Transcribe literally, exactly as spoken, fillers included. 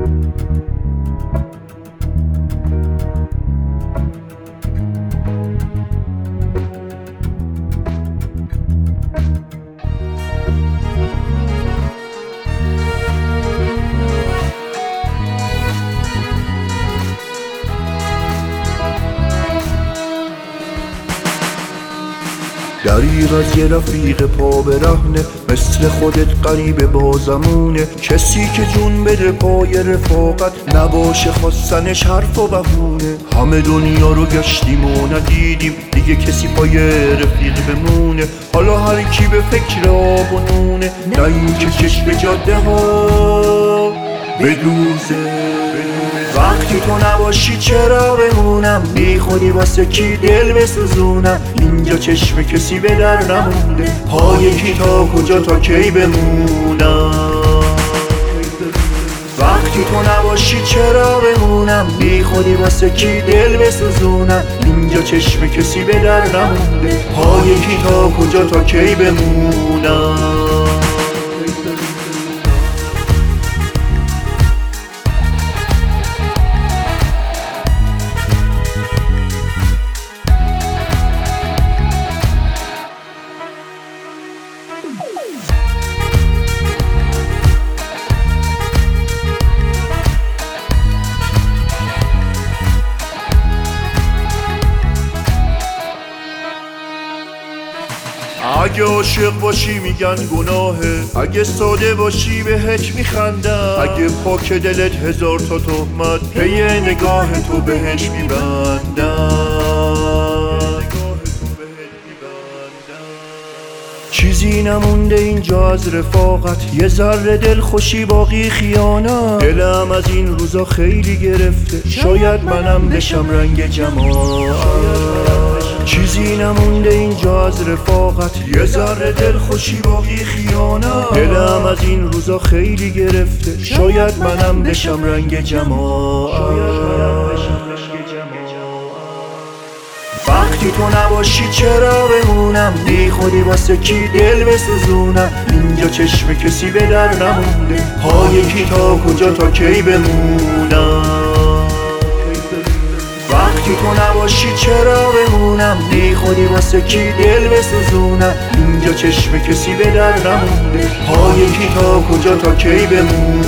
دریغ از یه رفیق پا به رهنه، مثل خودت غریبه با زمونه. کسی که جون بده پای رفاقت، نباشه خواستنش حرف و بهونه. همه دنیا رو گشتیم و ندیدیم دیگه کسی پای رفیق بمونه. حالا هر کی به فکر آب و نونه، نه این که چشم جاده ها بدوزه. وقتی تو نباشی چرا بمونم، بی خودی واسه کی دل بسوزونم. اینجا چشم کسی به در نمونده، پای کی تا کجا تا کی بمونم. وقتی تو نباشی چرا بمونم، بی خودی واسه کی دل بسوزونم. اینجا چشم کسی به در نمونده، پای کی تا کجا تا کی بمونم. اگه عاشق باشی میگن گناهه، اگه ساده باشی بهت میخندن. اگه پاک دلت هزار تا تهمت، پی نگاه تو بهش میبندن. چیزی نمونده اینجا از رفاقت، یه ذره دل خوشی باقی خیانت. دلم از این روزا خیلی گرفته، شاید منم بشم رنگ جماعت. چیزی نمونده اینجا از رفاقت، یه ذره دل خوشی باقی خیانت. دلم از این روزا خیلی گرفته، شاید منم بشم رنگ جماعت. وقتی تو نباشی چرا بمونم، بی خودی واسه کی دل بسوزونم. اینجا چشم کسی به در نمونده، پای کی تا کجا تا کی بمونم. وقتی تو نباشی چرا بمونم، بی خودی واسه کی دل بسوزونم. اینجا چشم کسی به در نمونده، پای کی تا کجا تا کی بمونم.